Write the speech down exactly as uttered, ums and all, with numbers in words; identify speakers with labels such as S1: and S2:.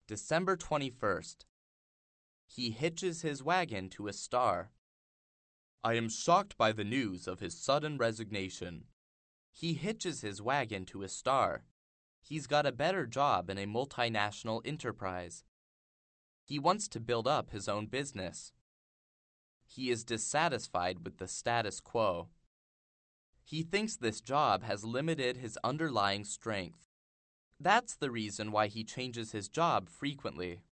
S1: December twenty-first. He hitches his wagon to a star. I am shocked by the news of his sudden resignation. He hitches his wagon to a star. He's got a better job in a multinational enterprise. He wants to build up his own business. He is dissatisfied with the status quo. He thinks this job has limited his underlying strength. That's the reason why he changes his job frequently.